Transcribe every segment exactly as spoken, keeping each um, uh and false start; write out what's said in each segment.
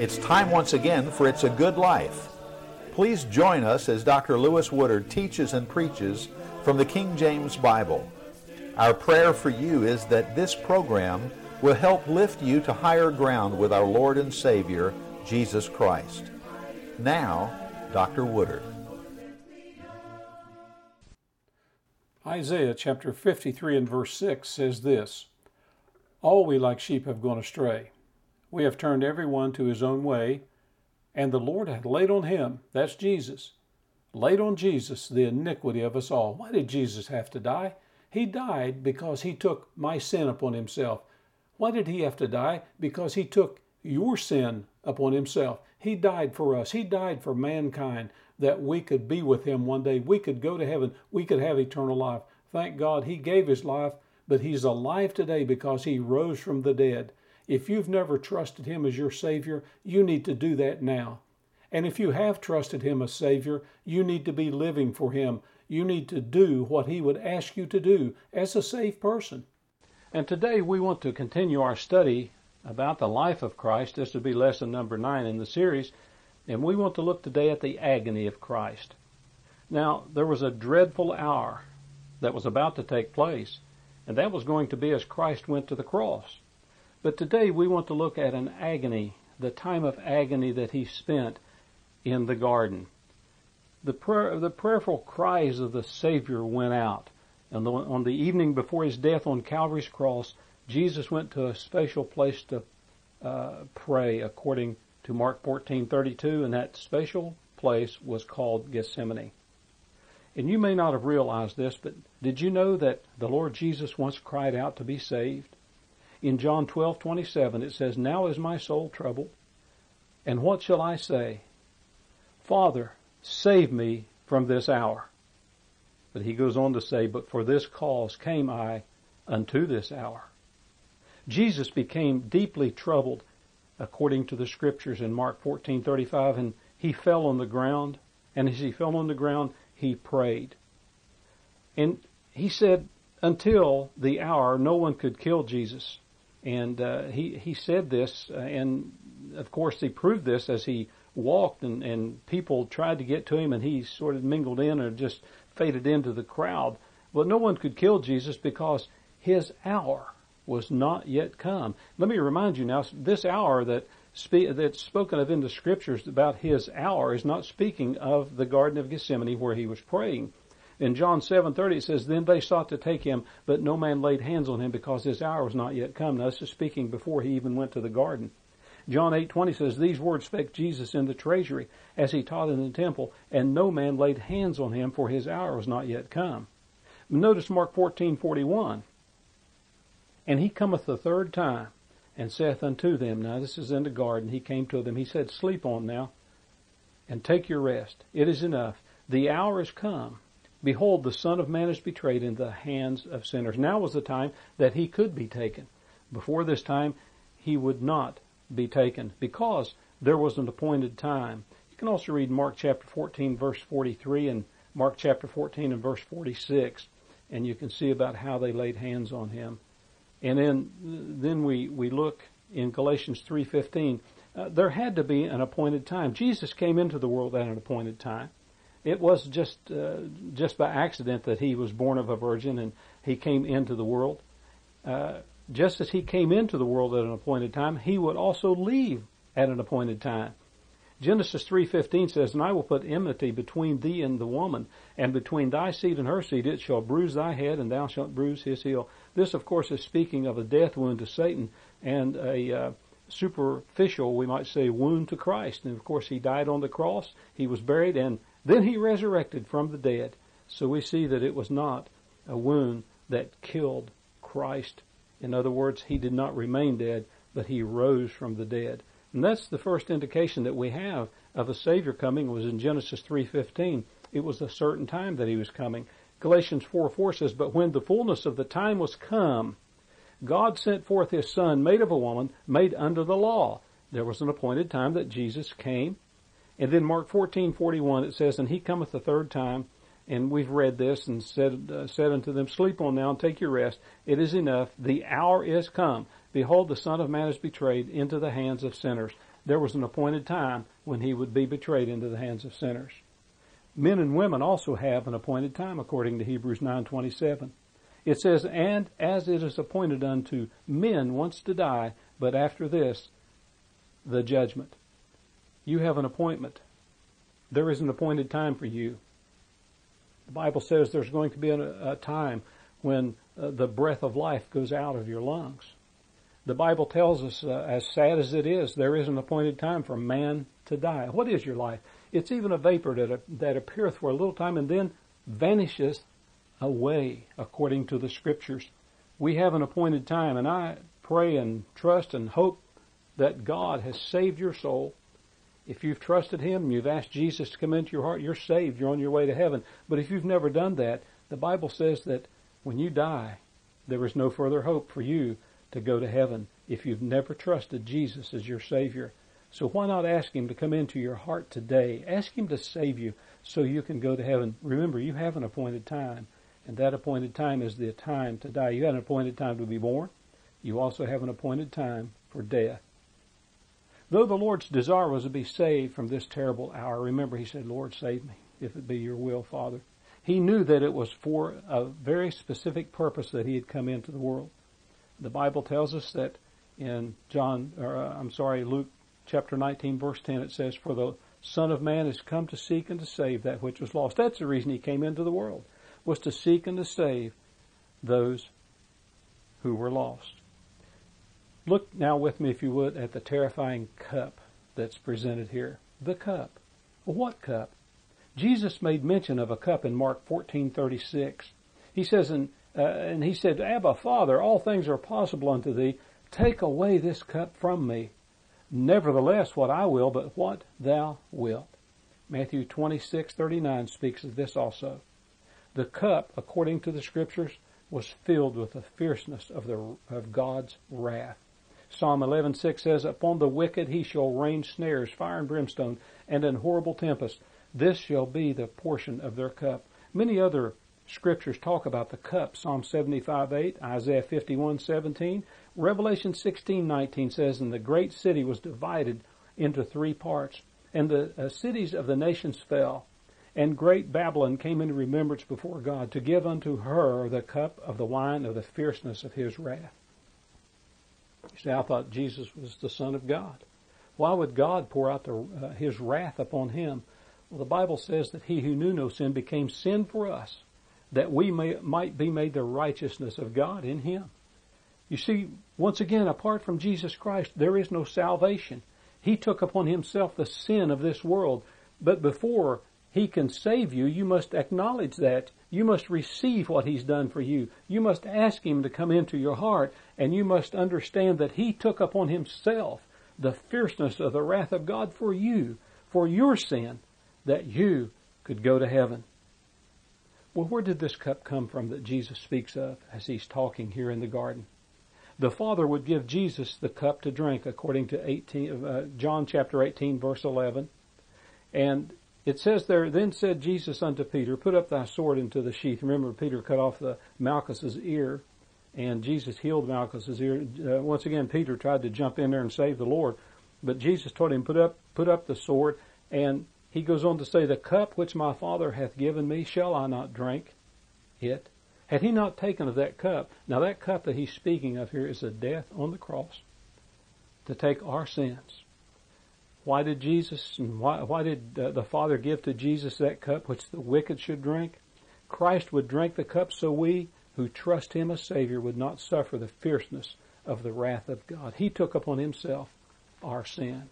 It's time once again for It's a Good Life. Please join us as Doctor Lewis Woodard teaches and preaches from the King James Bible. Our prayer for you is that this program will help lift you to higher ground with our Lord and Savior, Jesus Christ. Now, Doctor Woodard. Isaiah chapter fifty-three and verse six says this, "All we like sheep have gone astray. We have turned every one to his own way, and the Lord hath laid on him," that's Jesus, "laid on Jesus the iniquity of us all." Why did Jesus have to die? He died because he took my sin upon himself. Why did he have to die? Because he took your sin upon himself. He died for us. He died for mankind that we could be with him one day. We could go to heaven. We could have eternal life. Thank God he gave his life, but he's alive today because he rose from the dead. If you've never trusted him as your Savior, you need to do that now. And if you have trusted him as Savior, you need to be living for him. You need to do what he would ask you to do as a saved person. And today we want to continue our study about the life of Christ. This will be lesson number nine in the series. And we want to look today at the agony of Christ. Now, there was a dreadful hour that was about to take place, and that was going to be as Christ went to the cross. But today we want to look at an agony, the time of agony that he spent in the garden. The prayer, the prayerful cries of the Savior went out. And the, on the evening before his death on Calvary's cross, Jesus went to a special place to uh, pray according to Mark fourteen thirty-two, and that special place was called Gethsemane. And you may not have realized this, but did you know that the Lord Jesus once cried out to be saved? In John twelve twenty-seven, it says, "Now is my soul troubled, and what shall I say? Father, save me from this hour." But he goes on to say, "But for this cause came I unto this hour." Jesus became deeply troubled, according to the scriptures in Mark fourteen thirty-five, and he fell on the ground, and as he fell on the ground, he prayed. And he said, until the hour, no one could kill Jesus. And uh, he, he said this, uh, and of course he proved this as he walked, and, and people tried to get to him, and he sort of mingled in or just faded into the crowd. Well, no one could kill Jesus because his hour was not yet come. Let me remind you now, this hour that spe- that's spoken of in the scriptures about his hour is not speaking of the Garden of Gethsemane where he was praying. In John seven thirty it says, "Then they sought to take him, but no man laid hands on him because his hour was not yet come." Now this is speaking before he even went to the garden. John eight twenty says, "These words spake Jesus in the treasury as he taught in the temple, and no man laid hands on him, for his hour was not yet come." Notice Mark fourteen forty-one. "And he cometh the third time, and saith unto them," now this is in the garden, he came to them, he said, "Sleep on now, and take your rest. It is enough. The hour is come. Behold, the Son of Man is betrayed into the hands of sinners." Now was the time that he could be taken. Before this time, he would not be taken because there was an appointed time. You can also read Mark chapter fourteen, verse forty-three, and Mark chapter fourteen and verse forty-six, and you can see about how they laid hands on him. And then, then we, we look in Galatians three fifteen. Uh, there had to be an appointed time. Jesus came into the world at an appointed time. It was just uh, just by accident that he was born of a virgin and he came into the world. Uh, just as he came into the world at an appointed time, he would also leave at an appointed time. Genesis three fifteen says, "And I will put enmity between thee and the woman, and between thy seed and her seed. It shall bruise thy head, and thou shalt bruise his heel." This, of course, is speaking of a death wound to Satan and a uh, superficial, we might say, wound to Christ. And, of course, he died on the cross, he was buried, and then he resurrected from the dead. So we see that it was not a wound that killed Christ. In other words, he did not remain dead, but he rose from the dead. And that's the first indication that we have of a Savior coming was in Genesis three fifteen. It was a certain time that he was coming. Galatians four four says, "But when the fullness of the time was come, God sent forth his Son, made of a woman, made under the law." There was an appointed time that Jesus came. And then Mark fourteen forty-one, it says, "And he cometh the third time." And we've read this and said, uh, said unto them, "Sleep on now and take your rest. It is enough. The hour is come. Behold, the Son of Man is betrayed into the hands of sinners." there was an appointed time when he would be betrayed into the hands of sinners. Men and women also have an appointed time, according to Hebrews nine twenty-seven. It says, "And as it is appointed unto men once to die, but after this, the judgment." You have an appointment. There is an appointed time for you. The Bible says there's going to be a, a time when uh, the breath of life goes out of your lungs. The Bible tells us, uh, as sad as it is, there is an appointed time for man to die. What is your life? It's even a vapor that, uh, that appeareth for a little time and then vanisheth away, according to the Scriptures. We have an appointed time, and I pray and trust and hope that God has saved your soul. If you've trusted Him and you've asked Jesus to come into your heart, you're saved. You're on your way to heaven. But if you've never done that, the Bible says that when you die, there is no further hope for you to go to heaven if you've never trusted Jesus as your Savior. So why not ask Him to come into your heart today? Ask Him to save you so you can go to heaven. Remember, you have an appointed time, and that appointed time is the time to die. You have an appointed time to be born. You also have an appointed time for death. Though the Lord's desire was to be saved from this terrible hour, remember, He said, "Lord, save me, if it be your will, Father." He knew that it was for a very specific purpose that He had come into the world. The Bible tells us that in John, or uh, I'm sorry, Luke chapter nineteen, verse ten, it says, "For the Son of Man is come to seek and to save that which was lost." That's the reason He came into the world, was to seek and to save those who were lost. Look now with me, if you would, at the terrifying cup that's presented here. The cup. Well, what cup? Jesus made mention of a cup in Mark fourteen thirty-six. He says, and, uh, and he said, "Abba, Father, all things are possible unto thee. Take away this cup from me. Nevertheless, what I will, but what thou wilt." Matthew twenty-six thirty-nine speaks of this also. The cup, according to the Scriptures, was filled with the fierceness of the of God's wrath. Psalm eleven six says, "Upon the wicked He shall rain snares, fire and brimstone, and an horrible tempest. This shall be the portion of their cup." Many other Scriptures talk about the cup. Psalm seventy-five eight, Isaiah fifty-one seventeen, Revelation sixteen nineteen says, "And the great city was divided into three parts, and the uh, cities of the nations fell. And great Babylon came into remembrance before God, to give unto her the cup of the wine of the fierceness of His wrath." You say, I thought Jesus was the Son of God. Why would God pour out the, uh, His wrath upon Him? Well, the Bible says that He who knew no sin became sin for us, that we may, might be made the righteousness of God in Him. You see, once again, apart from Jesus Christ, there is no salvation. He took upon Himself the sin of this world. But before He can save you, you must acknowledge that. You must receive what He's done for you. You must ask Him to come into your heart, and you must understand that He took upon Himself the fierceness of the wrath of God for you, for your sin, that you could go to heaven. Well, where did this cup come from that Jesus speaks of as He's talking here in the garden? The Father would give Jesus the cup to drink, according to eighteen, uh, John chapter eighteen, verse eleven. And it says there, "Then said Jesus unto Peter, Put up thy sword into the sheath." Remember, Peter cut off the Malchus's ear, and Jesus healed Malchus's ear. Uh, once again, Peter tried to jump in there and save the Lord, but Jesus told him, put up, put up the sword, and He goes on to say, "The cup which my Father hath given me, shall I not drink it?" Had He not taken of that cup, now that cup that He's speaking of here is the death on the cross to take our sins. Why did Jesus and why, why did uh, the Father give to Jesus that cup which the wicked should drink? Christ would drink the cup so we who trust Him as Savior would not suffer the fierceness of the wrath of God. He took upon Himself our sin.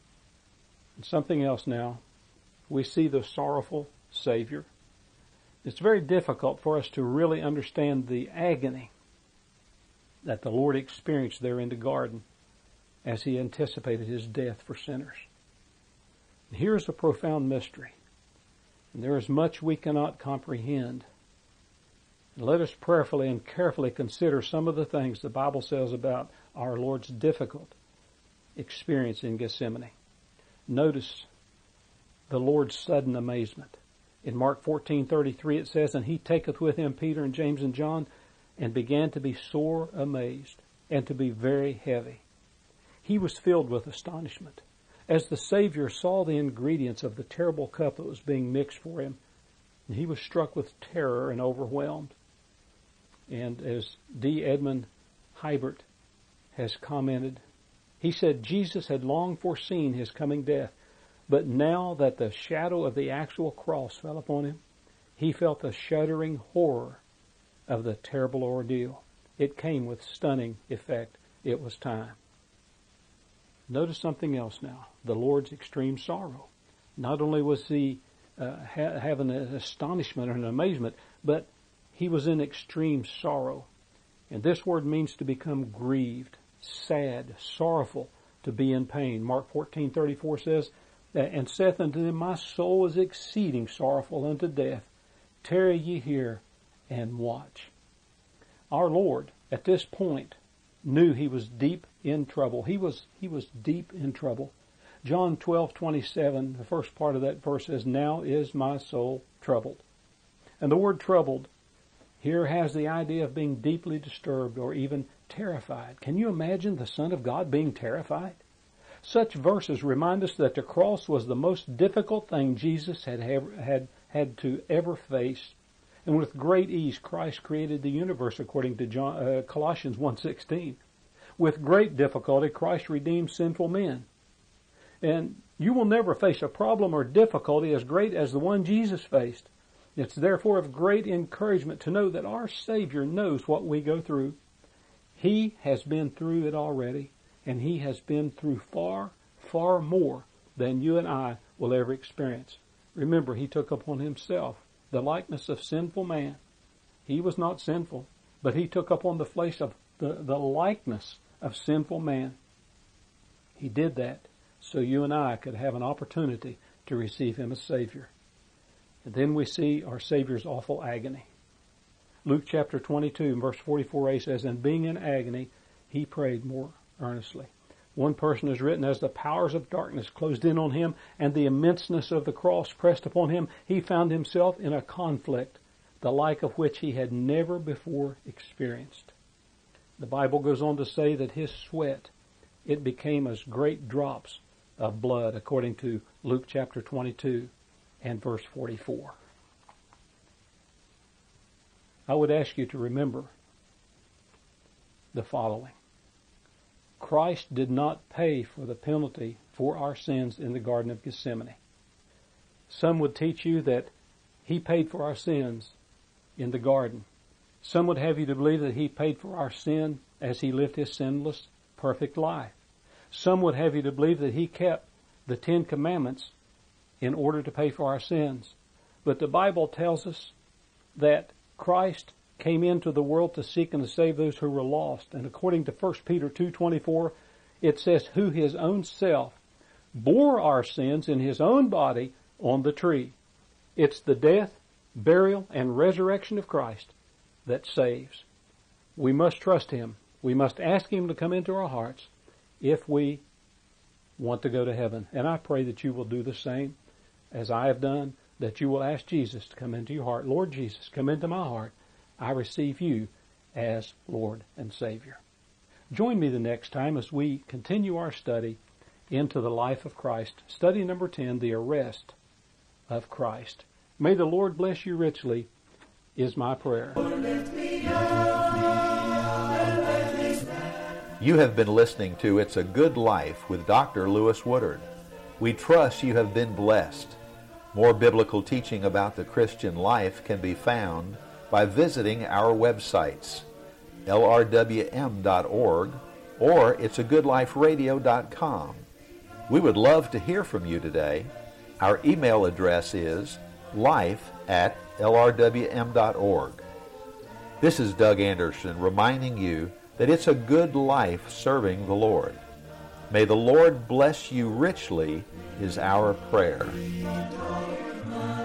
And something else now. We see the sorrowful Savior. It's very difficult for us to really understand the agony that the Lord experienced there in the garden as He anticipated His death for sinners. And here's a profound mystery. And there is much we cannot comprehend. And let us prayerfully and carefully consider some of the things the Bible says about our Lord's difficult experience in Gethsemane. Notice the Lord's sudden amazement. In Mark fourteen thirty-three it says, "And He taketh with Him Peter and James and John, and began to be sore amazed, and to be very heavy." He was filled with astonishment. As the Savior saw the ingredients of the terrible cup that was being mixed for him, he was struck with terror and overwhelmed. And as D. Edmund Hiebert has commented, he said Jesus had long foreseen his coming death, but now that the shadow of the actual cross fell upon him, he felt the shuddering horror of the terrible ordeal. It came with stunning effect. It was time. Notice something else now. The Lord's extreme sorrow. Not only was he uh, ha- having an astonishment or an amazement, but he was in extreme sorrow. And this word means to become grieved, sad, sorrowful, to be in pain. Mark fourteen thirty-four says, and saith unto them, my soul is exceeding sorrowful unto death. Tarry ye here and watch. Our Lord, at this point, knew he was deep in trouble. He was he was deep in trouble. John twelve twenty-seven, the first part of that verse says, now is my soul troubled. And the word troubled here has the idea of being deeply disturbed or even terrified. Can you imagine the Son of God being terrified? Such verses remind us that the cross was the most difficult thing Jesus had had had to ever face. And with great ease, Christ created the universe, according to John, uh, Colossians one sixteen. With great difficulty, Christ redeemed sinful men. And you will never face a problem or difficulty as great as the one Jesus faced. It's therefore of great encouragement to know that our Savior knows what we go through. He has been through it already, and He has been through far, far more than you and I will ever experience. Remember, He took upon Himself the likeness of sinful man. He was not sinful, but He took upon the flesh of the, the likeness of sinful man. He did that so you and I could have an opportunity to receive Him as Savior. And then we see our Savior's awful agony. Luke chapter twenty-two, verse forty-four a says, and being in agony, He prayed more earnestly. One person has written, as the powers of darkness closed in on Him and the immenseness of the cross pressed upon Him, He found Himself in a conflict, the like of which He had never before experienced. The Bible goes on to say that His sweat, it became as great drops of blood, according to Luke chapter twenty-two and verse forty-four. I would ask you to remember the following. Christ did not pay for the penalty for our sins in the Garden of Gethsemane. Some would teach you that He paid for our sins in the garden. Some would have you to believe that He paid for our sin as He lived His sinless, perfect life. Some would have you to believe that He kept the Ten Commandments in order to pay for our sins. But the Bible tells us that Christ came into the world to seek and to save those who were lost. And according to First Peter two twenty-four, it says, who His own self bore our sins in His own body on the tree. It's the death, burial, and resurrection of Christ that saves. We must trust Him. We must ask Him to come into our hearts if we want to go to heaven. And I pray that you will do the same as I have done, that you will ask Jesus to come into your heart. Lord Jesus, come into my heart. I receive you as Lord and Savior. Join me the next time as we continue our study into the life of Christ. Study number ten, the arrest of Christ. May the Lord bless you richly, is my prayer. You have been listening to It's a Good Life with Doctor Lewis Woodard. We trust you have been blessed. More biblical teaching about the Christian life can be found by visiting our websites, L R W M dot org or it's a good life radio dot com. We would love to hear from you today. Our email address is life at L R W M dot org. This is Doug Anderson reminding you that it's a good life serving the Lord. May the Lord bless you richly is our prayer.